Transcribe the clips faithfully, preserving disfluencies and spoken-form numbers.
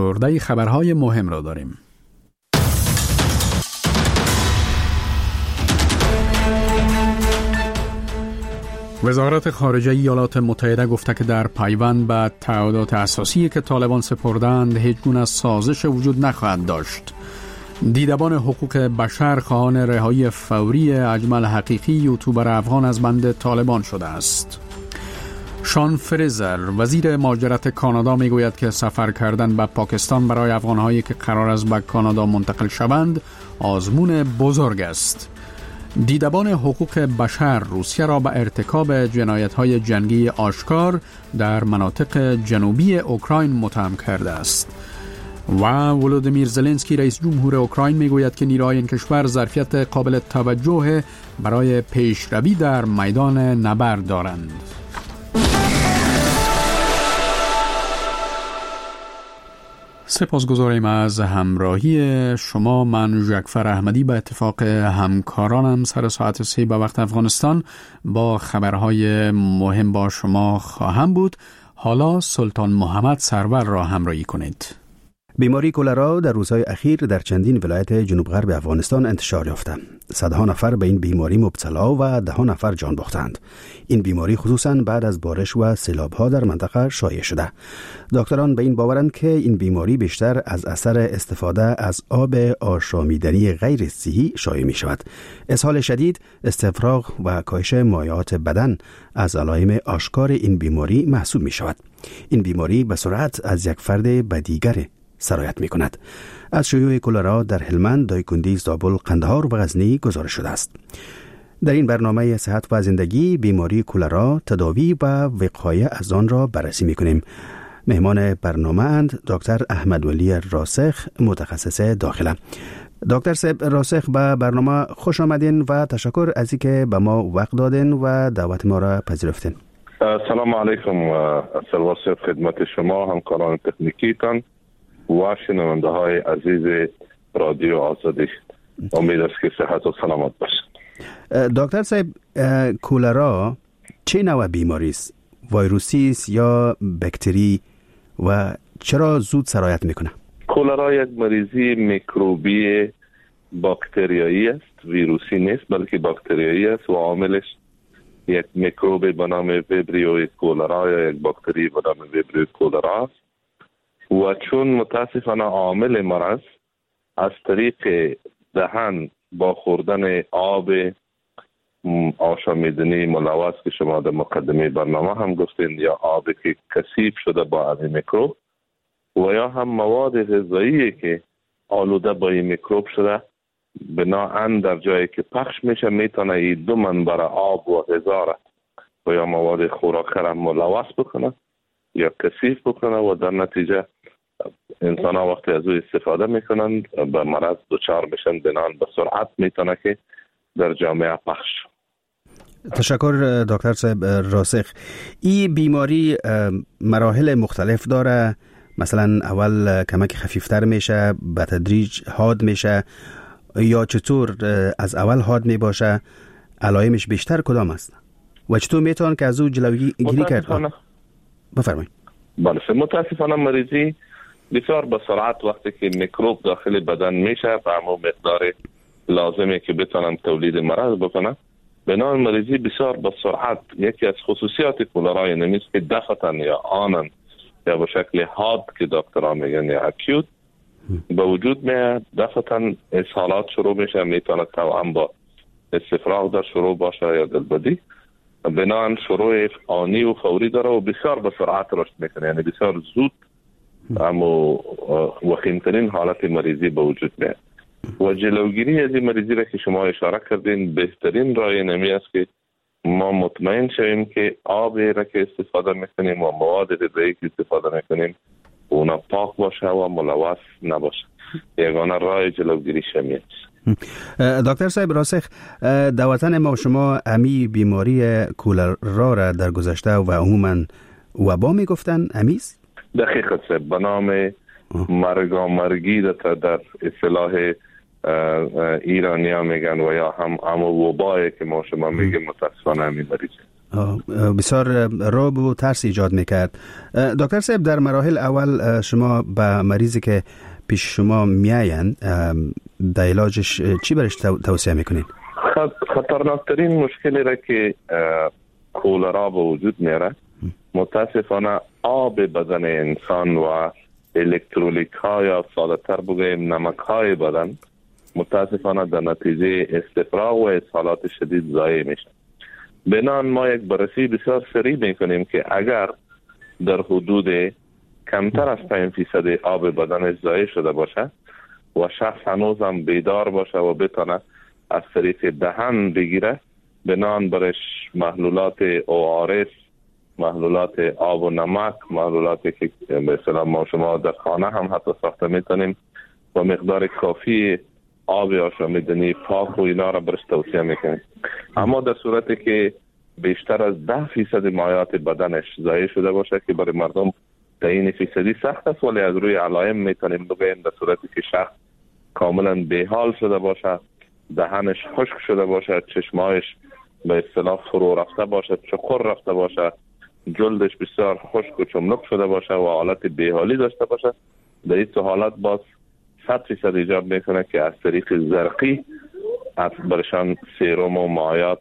ارده خبرهای مهم را داریم. وزارت خارجه ایالات متحده گفته که در پیوند به تعهدات اساسی که طالبان سپردند هیچ گونه سازش وجود نخواهد داشت. دیدبان حقوق بشر خواهان رهایی فوری اجمل حقیقی یوتیوبر افغان از بند طالبان شده است. شان فریزر وزیر مهاجرت کانادا میگوید که سفر کردن به پاکستان برای افغانهایی که قرار است به کانادا منتقل شوند آزمون بزرگ است. دیدبان حقوق بشر روسیه را به ارتکاب جنایت‌های جنگی آشکار در مناطق جنوبی اوکراین متهم کرده است. و ولودیمیر زلنسکی رئیس جمهور اوکراین میگوید که نیروهای این کشور ظرفیت قابل توجه برای پیشروی در میدان نبرد دارند. سپاسگزاریم از همراهی شما. من جعفر احمدی به اتفاق همکارانم سر ساعت سه به وقت افغانستان با خبرهای مهم با شما خواهم بود. حالا سلطان محمد سرور را همراهی کنید. بیماری کولرا در روزهای اخیر در چندین ولایت جنوب غرب افغانستان انتشار یافته. صدها نفر به این بیماری مبتلا و ده ها نفر جان باختند. این بیماری خصوصاً بعد از بارش و سیلاب‌ها در منطقه شایع شده. دکتران به این باورند که این بیماری بیشتر از اثر استفاده از آب آشامیدنی غیر صحی شایع می شود. اسهال شدید، استفراغ و کاهش مایعات بدن از علائم آشکار این بیماری محسوب می شود. این بیماری به سرعت از یک فرد به دیگر سرایت می کند. از شیوع کولرا در هلمند، دایکنډي، زابل، قندهار و غزنی گزارش شده است. در این برنامه صحت و زندگی بیماری کولرا، تداوی و وقایه از آن را بررسی می کنیم. مهمان برنامه اند دکتر احمد ولی راسخ، متخصص داخله. دکتر صاحب راسخ به برنامه خوش آمدین و تشکر از اینکه به ما وقت دادین و دعوت ما را پذیرفتین. سلام علیکم و سلام خدمت شما، همکاران تکنیکیتان و شنونده های عزیز رادیو آزادی. امید است که صحت و سلامت باشید. دکتر صاحب، کولرا چه نوع بیماری است؟ ویروسی است یا باکتری و چرا زود سرایت میکنه؟ کولرا یک مریضی میکروبی باکتریایی است، ویروسی نیست بلکه باکتریایی است و عاملش یک میکروب به نام ویبریو کولرا یا یک باکتری به نام ویبریو کولرا است و چون متاسفانه عامل مرض از طریق دهن با خوردن آب آشامیدنی ملوث که شما در مقدمه برنامه هم گفتین، یا آبی که کثیف شده با این میکروب و یا هم مواد غذایی که آلوده با این میکروب شده، بناهن در جایی که پخش میشه میتونه این دو منبع آب و غذا را و یا مواد خوراک را ملوث بکنه یا کثیف بکنه و در نتیجه انسان ها وقتی از او استفاده میکنند به مرض دچار میشن، بنان به سرعت میتونه که در جامعه پخش. تشکر دکتر صاحب راسخ. این بیماری مراحل مختلف داره، مثلا اول کمک خفیفتر میشه، به تدریج حاد میشه، یا چطور از اول حاد میباشه؟ علائمش بیشتر کدام است و چطور میتونه که از او جلوگیری کرد؟ بفرمایید. بله، متاسفانه مریضی بسیار به سرعت وقتی که میکروب داخل بدن میشه به همون مقدار لازمه که بتونن تولید مرض بکنن، بنابر مریضی بسیار به سرعت. یکی از خصوصیات کولرا نمیست که دفعتاً یا آنن یا به شکل حاد که دکترها میگن یا اکیوت به وجود میاد، دفعتاً اسهالات شروع میشه، میتونه توأم با استفراغ در شروع باشه یا دلبدی، بنابر شروع آنی و فوری داره و بسیار به سرعت رشد میکنه، یعنی بسیار زود اما وخیمترین حالت مریضی به وجود میاد. و جلوگیری از این مریضی را که شما اشاره کردین، بهترین راه نمی است که ما مطمئن شویم که آبی را که استفاده میکنیم و مواد غذایی که استفاده میکنیم اونا پاک باشه و ملوث نباشه. یگانه راه جلوگیری شمیه. دکتر صاحب راسخ، در وطن ما شما امی بیماری کولرا را در گذشته و عموما وبا میگفتن، امیست؟ دقیقاً صاحب، به نام مرگا مرگی در, در اصطلاح ایرانی ها میگن و یا هم اما وبایی که ما شما میگیم متاسفانه همین مریض. بسیار رعب و ترس ایجاد میکرد. دکتر صاحب، در مراحل اول شما به مریضی که پیش شما میاین در علاجش چی برش توصیه میکنین؟ خطرناکترین مشکلی را که کولرا به وجود میاره متاسفانه آب بدن انسان و الکترولیت ها یا ساده تر بگوییم نمک های بدن متاسفانه در نتیجه استفراغ و اسهالات شدید ضایع میشه. بنان ما یک بررسی بسیار سریع میکنیم که اگر در حدود کمتر از پنج فیصد آب بدنش ضایع شده باشه و شخص هنوز هم بیدار باشه و بتونه از طریق دهن بگیره، بنان برش محلولات او آر اس، محلولات آب و نمک، محلولاتی که به اصطلاح ما شما در خانه هم حتی ساخته میتونیم و مقدار کافی آب آشامیدنی پاک و اینا را برش توصیه میکنیم. اما در صورتی که بیشتر از ده فیصد مایعات بدنش ضایع شده باشه که برای مردم تعیین فیصدی سخت است، ولی از روی علائم میتونیم بگیم در صورتی که شخص کاملا بیحال شده باشه، دهنش خشک شده باشه، چشمایش به اصطلاح فرو رفته باشه، چقر رفته باشه، جلدش بسیار خشک و چملک شده باشه و حالت بیحالی داشته باشه، در این حالت باز صد فیصد ایجاب میکنه که از طریق زرقی از برشان سیروم و مایعات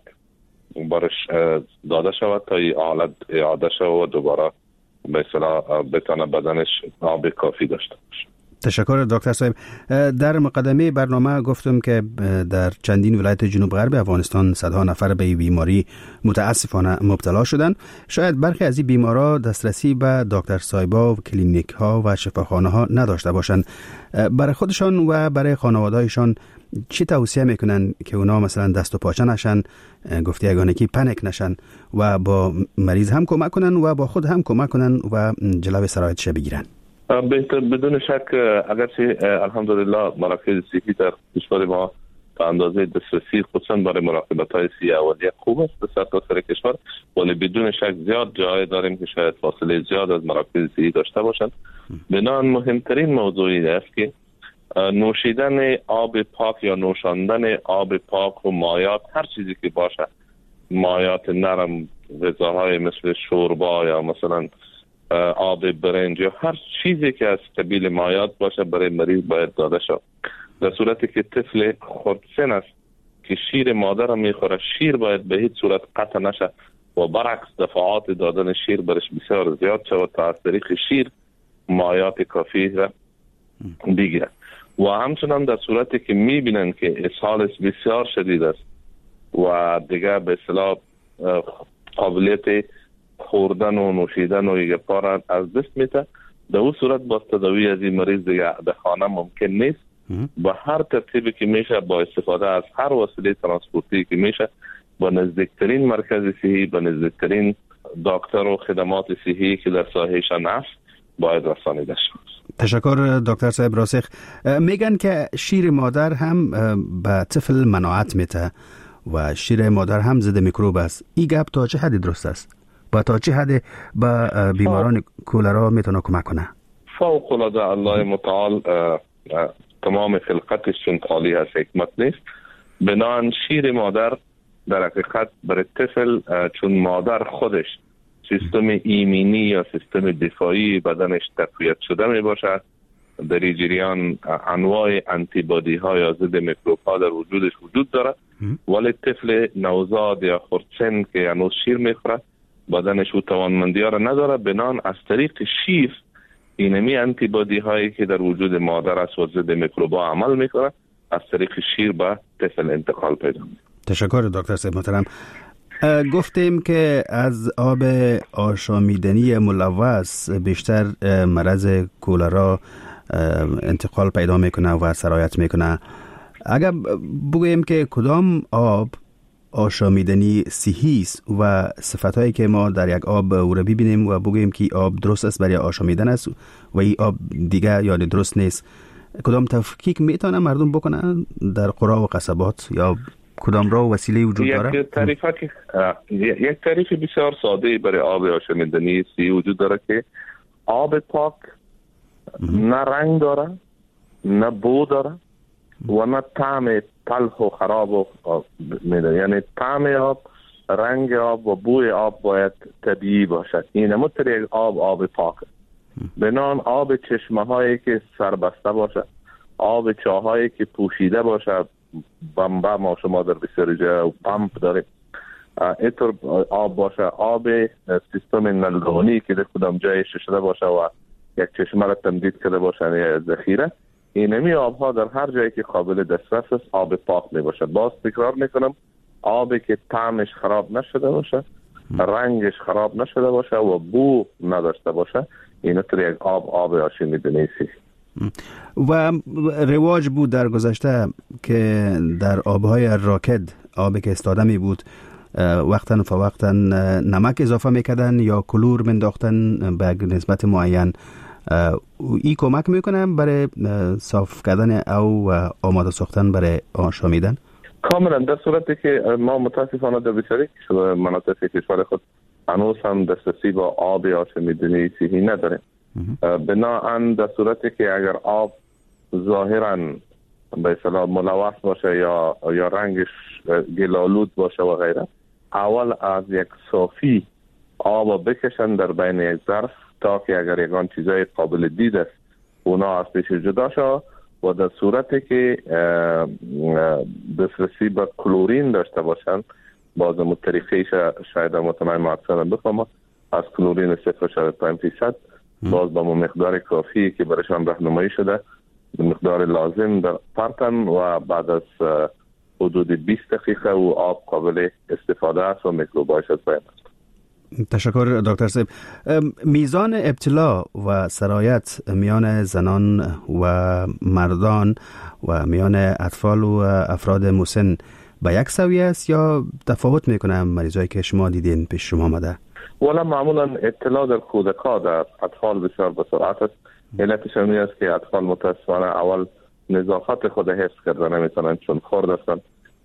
برش داده شود تا این حالت اعاده شود و دوباره به اصطلاح بتونه بدنش آب کافی داشته باشه. تشکر دکتر صاحب. در مقدمه برنامه گفتم که در چندین ولایت جنوب غرب افغانستان صدها نفر به این بیماری متاسفانه مبتلا شدند. شاید برخی از این بیمارا دسترسی به دکتر صاحبا و کلینیک ها و شفاخانه ها نداشته باشند. برای خودشان و برای خانواده‌شان چی توصیه میکنن که اونا مثلا دست و پاچه نشن، گفتی یگانه کی پنیک نشن و با مریض هم کمک کنن و با خود هم کمک کنن و جلوی سرایتش بگیرن؟ بهتر بدون شک اگرچه الحمدلله مراکز صحی در کشور ما به اندازه دسترسی خصوصا برای مراقبت های صحی اولیه خوب است در سرتاسر کشور، ولی بدون شک زیاد جای داریم که شاید فاصله زیاد از مراکز صحی داشته باشند. بنابراین مهمترین موضوعی است که نوشیدن آب پاک یا نوشاندن آب پاک و مایعات، هر چیزی که باشه، مایعات نرم، غذاهای مثل شوربا یا مثلا آب برنج یا هر چیزی که از قبیل مایعات باشه برای مریض باید داده شد. در صورتی که طفل خردسن است که شیر مادر میخوره، شیر باید به هیچ صورت قطع نشه و برعکس دفعات دادن شیر برش بسیار زیاد شود تا از طریق شیر مایعات کافی را بگیره. و همچنان در صورتی که میبینن که اسهالش بسیار شدید است و دیگه به اصطلاح قابلیت خوردن و نوشیدن و یک پارا از دست میته، در اون صورت با تداوی از این مریض دیگه در خانه ممکن نیست. با هر ترتیبی که میشه، با استفاده از هر وسیله ترانسپورتی که میشه، با نزدیکترین مرکز صحی، با نزدیکترین دکتر و خدمات صحی که در ساحهشان است باید رسانیده شود. تشکر دکتر صاحب راسخ. میگن که شیر مادر هم به طفل مناعت میته و شیر مادر هم ضد میکروب است. این گپ تا چه حدی درست است؟ با تا چه حد به بیماران کولرا میتونه کمک کنه؟ فوق العاده الله متعال تمام خلقتش چون خالی از حکمت نیست. بنابراین شیر مادر در حقیقت برای طفل چون مادر خودش سیستم ایمنی یا سیستم دفاعی بدنش تقویت شده می باشد، در این جریان انواع انتی بادی ها یا ضد میکروب ها در وجودش وجود داره، ولی طفل نوزاد یا خردسن که هنوز شیر میخوره بدنش او توانمندی ها را نداره. بنان از طریق شیر اینمی انتی بادی هایی که در وجود مادر است و ضد میکروب ها عمل میکنه از طریق شیر به طفل انتقال پیدا میکنه. تشکر دکتر صاحب محترم. گفتیم که از آب آشامیدنی ملوث بیشتر مرض کولرا انتقال پیدا میکنه و سرایت میکنه. اگر بگوییم که کدام آب آشامیدنی صحیح است و صفتایی که ما در یک آب او را ببینیم و بگوییم که آب درست است برای آشامیدن است و این آب دیگه یعنی درست نیست، کدام تفکیک میتونه مردم بکنن در قرا و قصبات یا کدام راه و وسیله وجود داره؟ یک تعریف که یک تعریف بسیار ساده برای آب آشامیدنی صحیح وجود داره که آب پاک نه رنگ داره، نه بو داره و نه طعم تلخ و خراب و میده. یعنی طعم آب رنگ آب و بوی آب باید طبیعی باشد. این مطور یک آب آب پاک بنان آب چشمه هایی که سربسته باشد، آب چاهایی که پوشیده باشد، بمبا ما شما در بسیاری جا و پمپ داریم، اینطور آب باشه، آب سیستم نلدونی که در کدام جای شده باشه و یک چشمه را تمدید کرده باشه یا ذخیره، اینمی آب ها در هر جایی که قابل دسترس است آب پاک می باشد. باز تکرار میکنم، آبی که طعمش خراب نشده باشه، رنگش خراب نشده باشه و بو نداشته باشه، این طور یک آب آب آشامی دنیسی. و رواج بود در گذشته که در آبهای راکد، آبی که استاده می بود، وقتاً فوقتاً نمک اضافه میکردن یا کلور منداختن به نسبت معین. این کمک میکنه برای صاف کردن او آماده ساختن برای آشامیدن؟ کاملا. در صورتی که ما متاسفانه در بسیاری مناطق کشور خود هنوز هم دسترسی با آب آشامیدنی صحی نداریم. بناهن در صورتی که اگر آب ظاهراً به اصطلاح ملوث باشه یا یا رنگش گلالود باشه و غیره، اول از یک صافی آب بکشن در بین یک ظرف تا که اگر یکان چیزای قابل دید است اونا از پیش جدا شد و در صورتی که دسترسی به کلورین داشته باشن، بازم طریقه شاید مطمئن اکثر بفهمم از کلورین صفر شد پنج فیصد، باز با مقدار کافی که برایشان راهنمایی شده مقدار لازم در پرتن و بعد از حدود بیست دقیقه و آب قابل استفاده است و میکروبایش از بین است. تشکر دکتر صاحب. میزان ابتلا و سرایت میان زنان و مردان و میان اطفال و افراد مسن به یک سویه است یا تفاوت میکنه مریضایی که شما دیدین پیش شما آمده؟ والا معمولا ابتلا در کودک‌ها در اطفال بسیار بسرعت است. علتش این است که اطفال متاسفانه اول نظافت خود حفظ کرده نمیتونن چون خرد هستن،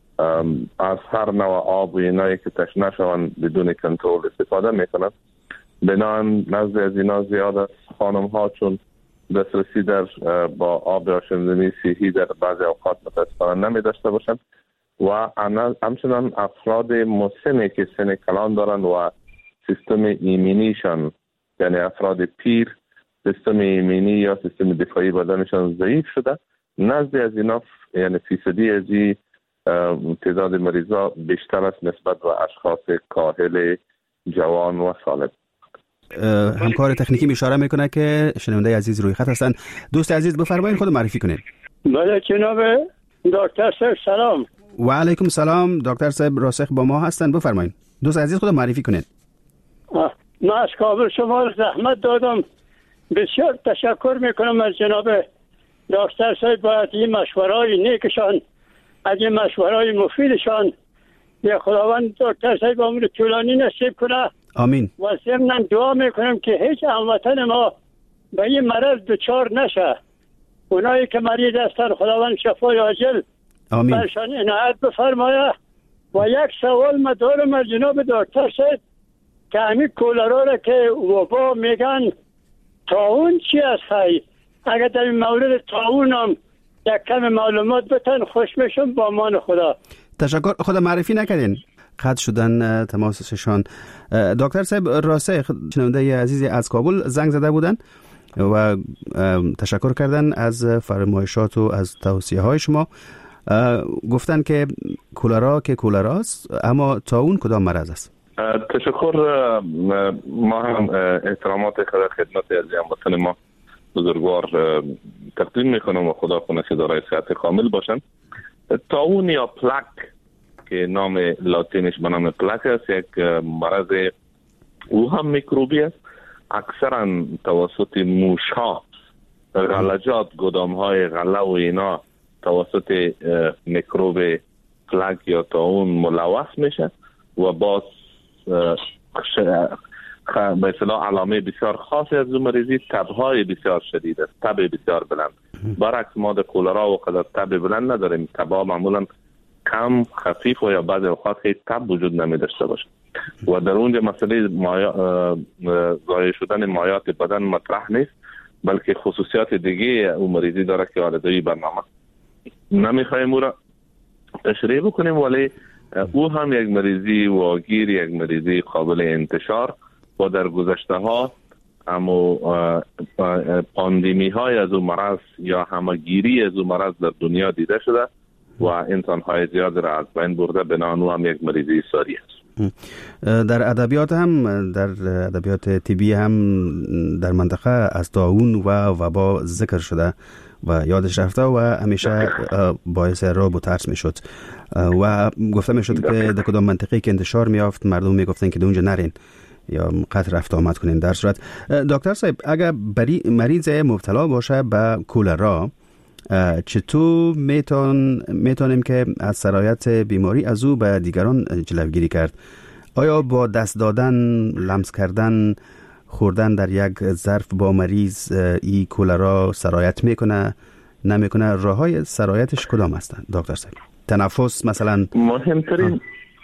از هر نوع آب و اینایی که تشنه شوند بدون کنترل استفاده میکنن. بنابراین نزد از اینا زیاد است. خانم ها چون دسترسی در با آب آشامیدنی صحی در بعضی اوقات متاسفانه نمی داشته باشند و همچنان افراد مسنی که سن کلان دارن و سیستم ایمنیشان، یعنی افراد پیر، سیستم ایمنی یا سیستم دفاعی بدنشان ضعیف شده، نزد از اینا یعنی فیصدی از این تعداد مریضا بیشتر است نسبت به اشخاص کاهل جوان و سالم. همکار تکنیکی اشاره میکنه که شنونده عزیز روی خط هستن. دوست عزیز بفرمایید خود معرفی کنید. بله جناب دکتر صاحب سلام. و علیکم سلام. دکتر صاحب راسخ با ما هستن، بفرمایید. دوست عزیز خود معرفی کنید. من از کابل شما زحمت دادم، بسیار تشکر میکنم از جناب دکتر صاحب. باید این مشورهای نیکشان، از این مشورهای مفیدشان یا خداوند دکتر صاحب عمر طولانی نصیب کنه. آمین. و ضمن دعا میکنم که هیچ هموطن ما به این مرض دچار نشه. اونایی که مریض هستن خداوند شفای عاجل آمین برشان عنایت بفرمایه. و یک سوال ما دارم از جناب دکتر صاحب که همین کولرا را که وبا میگن طاعون چی است خیلی؟ اگر در این مورد طاعون هم یک کم معلومات بتن خوش میشم. با امان خدا. تشکر. خدا معرفی نکردین قطع شدن تماسشان. دکتر صاحب راسخ شنونده عزیزی از کابل زنگ زده بودن و تشکر کردن از فرمایشات و از توصیه های شما. گفتن که کولرا که کولاراست، اما طاعون کدام مرض است؟ تشکر. ما هم احترامات خدمت از هموطن ما بزرگوار تقدیم میکنم و خدا کنه که دارای صحت کامل باشن. طاعون یا پلک که نام لاتینش به نام پلک است، یک مرض او هم میکروبی است. اکثرا توسط موشها، غلجات، گدام های غله و اینا توسط میکروب پلک یا طاعون ملوث میشه و باز به اصطلاح علامه بسیار خاصی از مریضی تبهای بسیار شدید است، تب بسیار بلند. برعکس ما در کولرا و قدر تب بلند نداریم. تبها معمولا کم، خفیف و یا بعضی اوقات خیلی تب وجود نمی داشته باشه و در اونجا مسئله ضایع شدن مایات بدن مطرح نیست، بلکه خصوصیات دیگه اون مریضی داره که آردوی برنامه نمیخوایم او را تشریح بکنیم، ولی او هم یک مریضی واگیر، یک مریضی قابل انتشار و در گذشته ها اما پاندمی های از اون مرض یا همگیری از اون مرض در دنیا دیده شده و انسان های زیاد را از بین برده، بنابراین او هم یک مریضی ساری است. در ادبیات هم، در ادبیات طبی هم در منطقه از طاعون و وبا ذکر شده و یادش رفته و همیشه باعث رعب و ترس می شد و گفته می شد که در کدام منطقه که انتشار می یافت مردم می گفتن که در اونجا نرین یا قطع رفت آمد کنین. در صورت دکتر صاحب اگر مریض مبتلا باشه به کولرا، چطور میتون میتونیم که از سرایت بیماری از او به دیگران جلوگیری کرد؟ آیا با دست دادن، لمس کردن، خوردن در یک ظرف با مریض ای کولرا سرایت میکنه نمیکنه؟ راههای سرایتش کدام هستند دکتر صاحب؟ تنفس مثلا مهمترین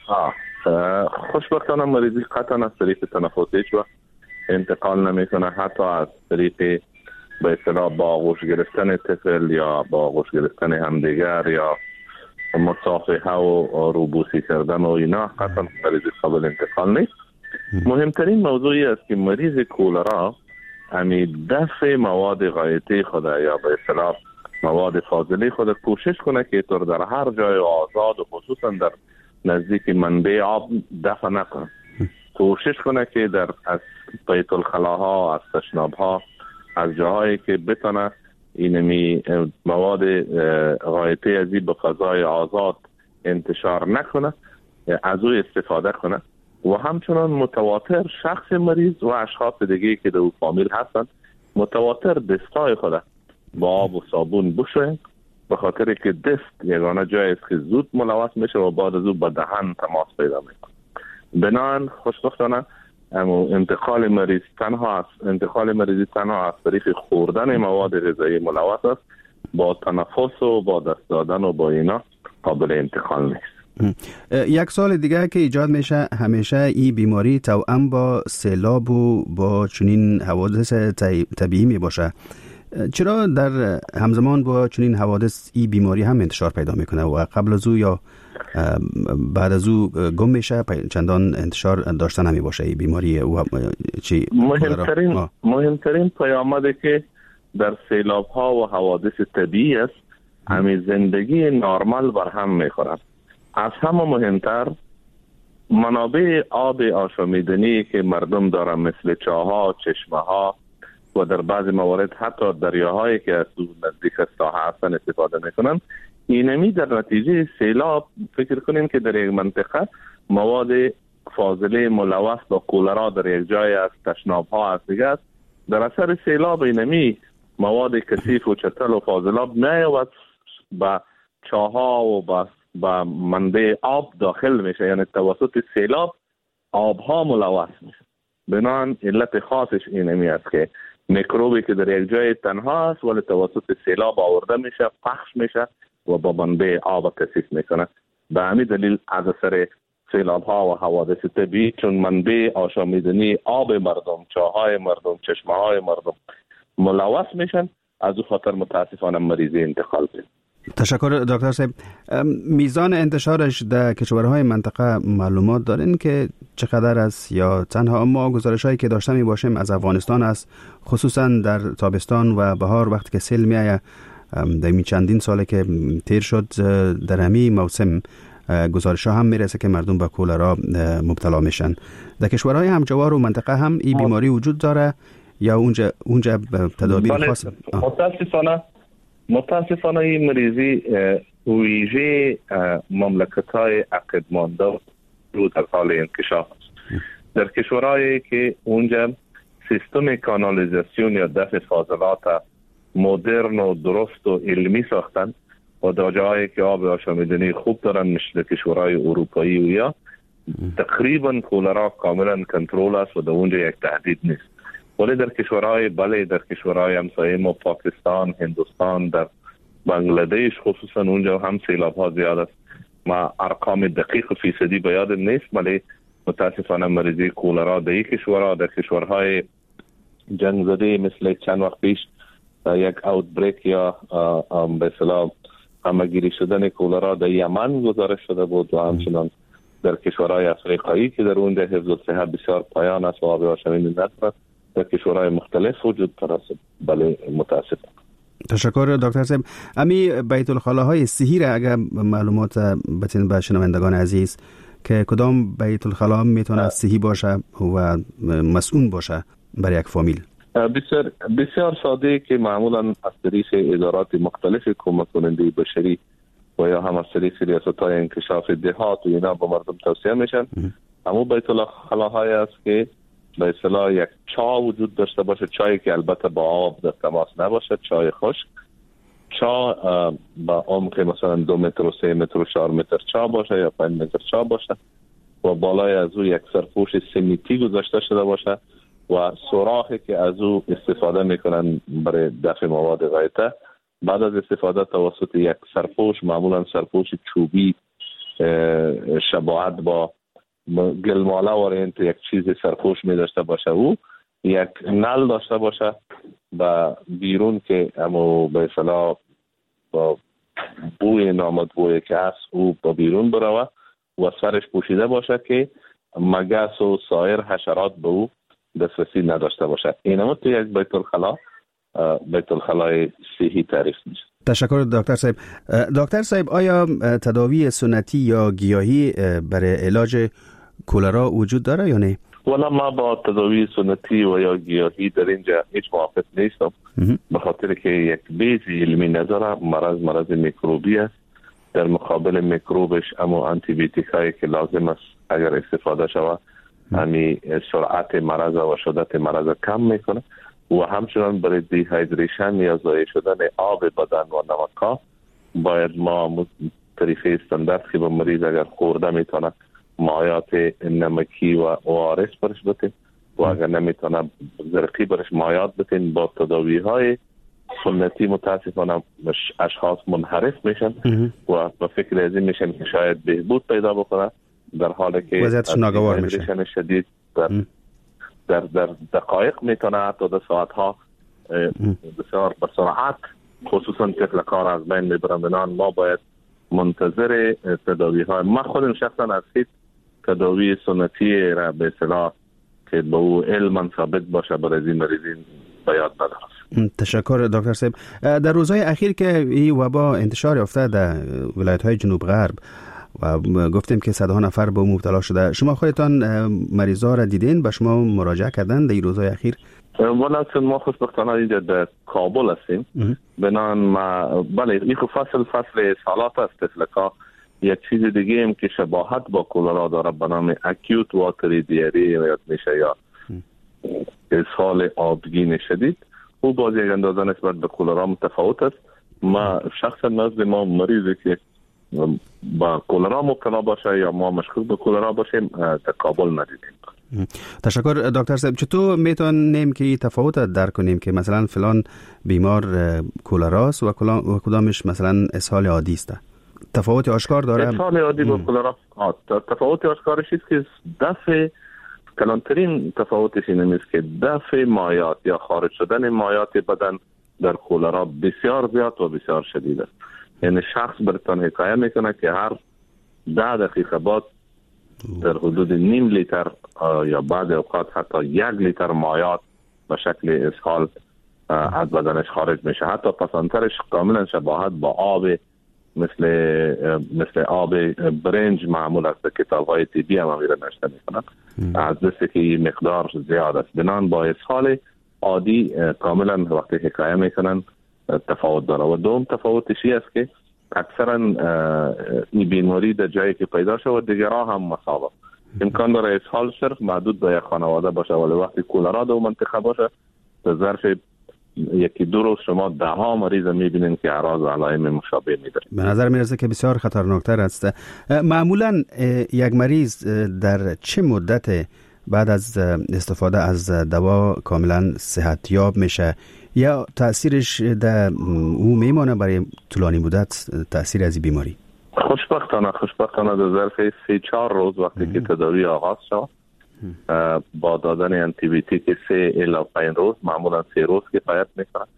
خوشبختانه مریضی قطعا از طریق تنفس هیچ وقت انتقال نمیکنه، حتی از طریق به اصطلاح با آغوش گرفتن طفل یا با آغوش گرفتن همدیگر یا مصافحه و روبوسی کردن و اینا قطعا مریضی قابل انتقال نیست. مهمترین موضوعی است که مریض کولرا همی دفع مواد غایطی خود یا به اصطلاح مواد فاضله خود کوشش کنه که طور در هر جای آزاد و خصوصا در نزدیک منبع آب دفع نکنه. کوشش کنه که در از بیت الخلاها، از تشنابها، از جاهایی که بتونه اینمی مواد غایطی ازی به فضای آزاد انتشار نکنه از او استفاده کنه و همچنان متواتر شخص مریض و اشخاص دیگه که در فامیل هستن متواتر دستای خود با آب و صابون بشوین، به خاطر که دست یگانه جایی است که زود ملوث میشه و بعد از او به دهن تماس پیدا میکنه. بنابراین خوشبختانه اما انتقال مریض تنها است انتقال مریضی تنها از طریق خوردن مواد غذایی ملوث است، با تنفس و با دست دادن و با اینا قابل انتقال نیست. یک سال دیگه که ایجاد میشه همیشه این بیماری توأم با سیلاب و با چنین حوادث طبیعی می باشه. چرا در همزمان با چنین حوادث این بیماری هم انتشار پیدا میکنه و قبل از او یا بعد از او گم میشه، چندان انتشار داشته نمی باشه این بیماری؟ و چی مهمترین مهمترین پیامدی که در سیلاب ها و حوادث طبیعی است همین زندگی نرمال بر هم میخورد. از همه مهمتر منابع آب آشامیدنی که مردم دارن مثل چاها، چشمه ها و در بعض موارد حتی دریاهایی که از نزدیک ساحه هستن استفاده میکنن، اینمی در نتیجه سیلاب فکر کنیم که در یک منطقه مواد فاضله ملوث با کولرا در یک جای از تشناب ها از دیگه است، در اثر سیلاب اینمی مواد کثیف و چتل و فاضلاب میاد با چاها و با با منبع آب داخل میشه، یعنی توسط سیلاب آبها ملوث میشه. بنان علت خاصش اینمی است که میکروبی که در یک جای تنها است ولی توسط سیلاب آورده میشه، پخش میشه و با منبع آب کثیف میکنه. به همین دلیل از اثر سیلاب ها و حوادث طبیعی چون منبع آشامیدنی آب مردم، چاهای مردم، چشمه های مردم ملوث میشن، از او خاطر متاسفانه مریضی انتقال پیدا. تشکر دکتر صاحب. میزان انتشارش در کشورهای منطقه معلومات دارین که چقدر است یا تنها ما گزارش هایی که داشته می باشیم از افغانستان است، خصوصا در تابستان و بهار وقتی که سیل می آید؟ در این چندین ساله که تیر شد در همین موسم گزارش ها هم میرسه که مردم به کولرا مبتلا میشن. در کشورهای همجوار و منطقه هم این بیماری وجود داره یا اونجا اونجا تدابیر خاص؟ متاسفانه متاسفانه این مریضی ویژه مملکت‌های عقب مانده رو در حال انکشاف است. در کشورهایی که اونجا سیستم کانالیزاسیون یا دفع فاضلات مدرن و درست و علمی ساختن و در جاهایی که آب آشامیدنی خوب دارن مثل کشورهای اروپایی و یا تقریبا کولرا کاملا کنترل است و در اونجا یک تهدید نیست. ولی در کشورهای بله در کشورهای همسایه ما پاکستان، هندوستان، در بنگلادش خصوصا اونجا هم سیلاب ها زیاد است. ما ارقام دقیق فیصدی به یادم نیست ولی متاسفانه مریضی کولرا در این کشورها در کشورهای جنگ زده مثل چند وقت پیش یک اوت بریک یا به اصطلاح همگیری شدن کولرا در یمن گزارش شده بود و همچنان در کشورهای افریقایی که در اونجا حفظ الصحه بسیار پایان است و آب آشامی ندارد، در کشورهای مختلف وجود دارد. بله متاسفم. تشکر دکتر صاحب. امی بیت الخلاهای صحی را اگر معلومات بتین به شنوندگان عزیز که کدام بیت الخلا میتونه صحی باشه و مسئول باشه برای یک فامیل؟ بسیار بسیار ساده که معمولا از طریق ادارات مختلف کمک کننده بشری و یا هم از طریق ریاست‌های انکشاف دهات و اینا به مردم توصیه میشن. اما بیت الخلاهای است که به اصطلاح یک چا وجود داشته باشه، چایی که البته با آب در تماس نباشه، چای خشک، چا با عمق مثلا دو متر و سه متر و چهار متر چا باشه یا پنج متر چا باشه و بالای از او یک سرپوش سمیتی گذاشته شده باشه و سوراخی که از او استفاده میکنن برای دفع مواد غایطه. بعد از استفاده توسط یک سرپوش، معمولا سرپوش چوبی شباهت با گلماله وارنت یک چیز سرپوش می داشته باشه، او یک نل داشته باشه و بیرون که امو به اصطلاح با بوی نامطبوعی که هست او با بیرون بروه و سرش پوشیده باشه که مگس و سایر حشرات به او دسترسی نداشته باشه. اینم تو یک بیت الخلا بیت الخلای صحی تعریف میشه. تشکر دکتر صاحب. دکتر صاحب، آیا تداوی سنتی یا گیاهی برای علاج کولرا وجود داره یا نه؟ والا ما با تداوی سنتی و یا گیاهی در اینجا هیچ موافق نیستم، به خاطر که یک بیزی علمی نداره. مرض مرض میکروبی است، در مقابل میکروبش اما آنتی بیوتیک هایی که لازم است اگر استفاده شود همی سرعت مرض و شدت مرض کم میکنه و همچنان برای دیهایدریشن یا ضایع شدن آب بدن و نمک‌ها باید ما طریقه استاندارد که به مریض اگر خورده میتونه مایات نمکی و اوارس برش بتیم و اگر نمیتونه زرقی برش مایات بتیم. با تداوی های سنتی متاسفانه اشخاص منحرف میشن و به فکر ازی میشن که شاید بهبود پیدا بکنه، در حالی که وضعیتش ناگوار میشه. شدید در در در دقایق میتونه حتی در ساعت ها بسیار بسرعت خصوصا طفل کار از بین میبرن. بنان ما باید منتظر تداوی های، ما خودم شخصا از هیچ تداوی سنتی را به اصطلاح که به او علما ثابت باشه برای این مریضین باید ندارست. تشکر دکتر صاحب. در روزهای اخیر که این وبا انتشار یافته در ولایت های جنوب غرب و گفتیم که صدها نفر به مبتلا شده، شما خودتان مریضا را دیدین؟ به شما مراجعه کردن در این روزهای اخیر؟ والا چون ما خوشبختانه اینجا در کابل هستیم، بنان ما بله این فصل فصل سالات است تفلکا. یک چیز دیگه هم که شباهت با کولرا داره به نام اکیوت واتری دیاری یاد میشه یا اسهال آبگین شدید، او باز یک اندازه نسبت به کولرا متفاوت است. ما شخصا نزد ما مریضی که با کولرا مبتلا باشه یا ما مشکوک به کولرا باشیم در کابل ندیدیم. تشکر دکتر صاحب. چطور میتونیم که تفاوت درک کنیم که مثلا فلان بیمار کولراست و کدامش مثلا اسهال عادی است؟ تفاوت آشکار داره؟ اسهال عادی با کولرا تفاوت آشکارش است که دفع کلانترین تفاوتش این است که دفع مایات یا خارج شدن مایات بدن در کولرا بسیار زیاد و بسیار شدید است. یعنی شخص برتان حکایه میکنه که هر ده دقیقه بعد در حدود نیم لیتر یا بعد اوقات حتی یک لیتر مایات به شکل اسهال از بدنش خارج میشه. حتی پسانترش کاملا شباهت با آب مثل مثل آب برنج معمول است. کتاب های طبی هم میره نشته میکنن از دسته که این مقدار زیاد است. بنان با اسهال عادی کاملا وقتی حکایه میکنن تفاوت داره. و دوم تفاوتشی است که اکثرا این بیماری در جایی که پیدا شود دیگرها هم مساوی امکان داره اسهال صرف محدود به یک خانواده باشه، ولی وقتی کولرا در منطقه باشه در ظرف یکی دو روز شما ده ها مریض میبینین که اعراض و علائم مشابه میداره. به نظر میرسه که بسیار خطرناکتر است. معمولا یک مریض در چه مدت بعد از استفاده از دوا کاملا صحتیاب میشه یا تاثیرش در او میمانه برای طولانی مدت تاثیر از این بیماری؟ خوشبختانه خوشبختانه در ظرف سه چهار روز وقتی که تداوی آغاز شد با دادن آنتی بیوتیک سه الی پنج روز، معمولا سه روز کفایت میکنه.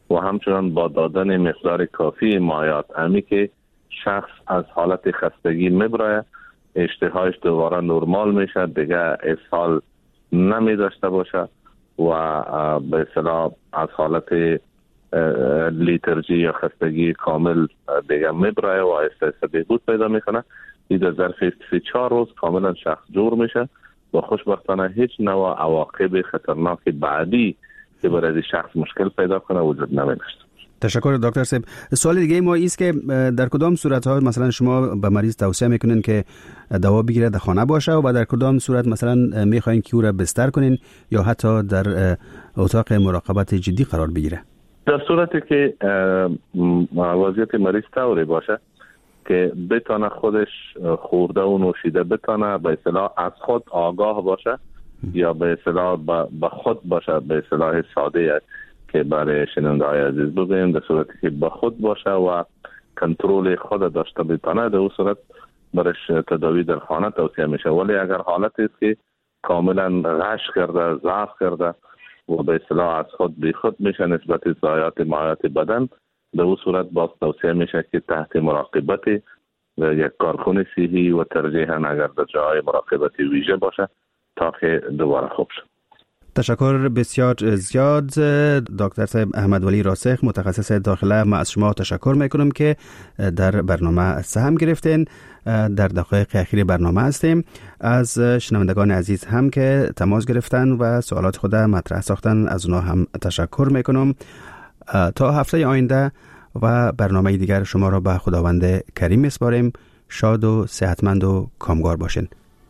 و همچنان با دادن مقدار کافی مایعات، امی که شخص از حالت خستگی میبره، اشتهایش دوباره نرمال میشه، دیگه اسهال نمی داشته باشه و به اصطلاح از حالت لیترژی یا خستگی کامل دیگه میبره و آهسته بهبود پیدا میکنه. این در ظرف سه چهار روز کاملا شخص جور میشه و خوشبختانه هیچ نوع عواقب خطرناک بعدی که برای شخص مشکل پیدا کنه وجود نمیداشته. تشکر دکتر صاحب. سوال دیگه ما است که در کدام صورت‌ها مثلا شما به مریض توصیه میکنین که دوا بگیره در خانه باشه و در کدام صورت مثلا میخواین که او را بستر کنین یا حتی در اتاق مراقبت جدی قرار بگیره؟ در صورتی که وضعیت مریض طوری باشه که بتانه خودش خورده و نوشیده بتانه به اصطلاح از خود آگاه باشه یا به اصطلاح به خود باشه، به اصطلاح ساده که برای شنونده های عزیز بگویم، در صورتی که به خود باشه و کنترل خود داشته بتانه، در اون صورت برش تداوی در خانه توصیه میشه. ولی اگر حالتی است که کاملا غش کرده، ضعف کرده و به اصطلاح از خود بی خود میشه نسبت ضایعات مایعات بدن، در اون صورت باز توصیه میشه که تحت مراقبت یک کارکن صحی و ترجیحاً اگر در جای مراقبت ویژه باشه تا که دوباره خوب شد. تشکر بسیار زیاد دکتر صاحب احمد ولی راسخ، متخصص داخله. ما از شما تشکر میکنم که در برنامه سهم گرفتین. در دقایق اخیر برنامه هستیم. از شنوندگان عزیز هم که تماس گرفتن و سوالات خود مطرح ساختن از اونا هم تشکر میکنم. تا هفته آینده و برنامه دیگر شما را به خداوند کریم میسپاریم. شاد و صحتمند و کامگار باشین.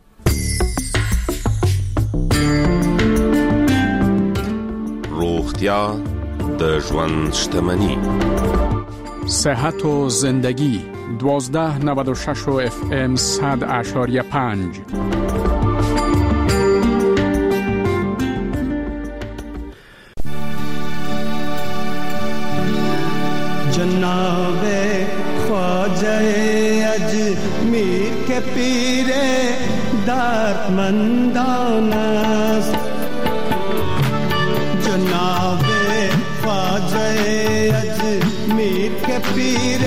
روغتیا د ژوند شتمنی. صحت و زندگی دوازده نود و شش و اف ام صد اشاریه پنج. جناب خواجه اجمیر کے پیر دردمندان است، جناب خواجه اجمیر کے پیر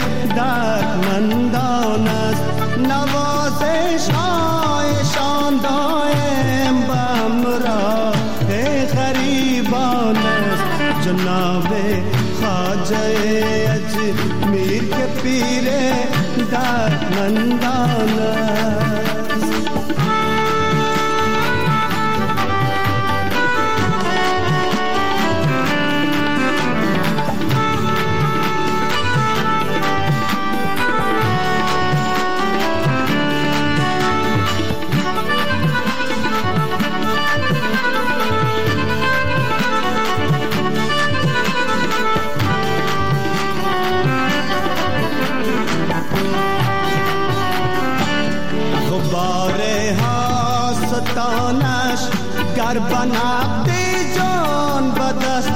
دردمندان است، نوازش هایشان دائم بامراه غریبان است، جناب خواجه اجمیر کے پیر دردمندان است. گر بنقدی جان بدست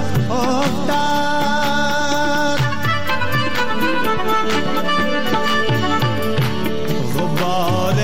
افتاد، غبار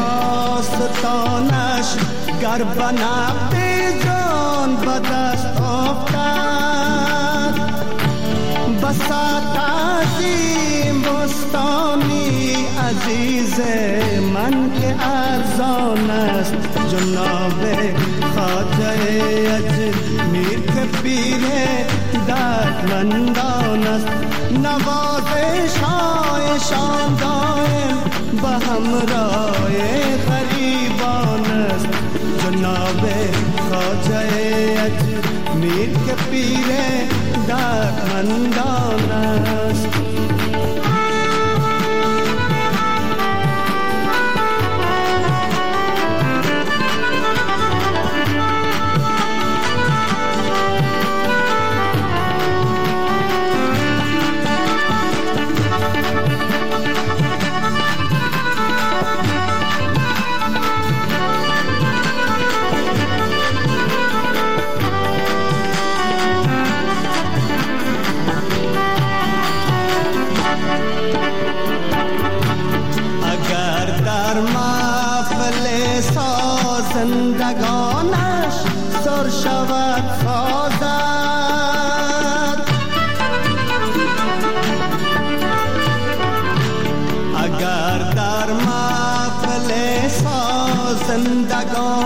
هاستانش گر بنقدی جان بدست افتاد، بساط عظیم بستانی عزیز من که ارزان است، جناب خواجه اجمیر کے پیر دردمندان است، نوازش هایشان دائم به همراه غریبان است، جناب خواجه اجمیر کے پیر دردمندان است. زندگان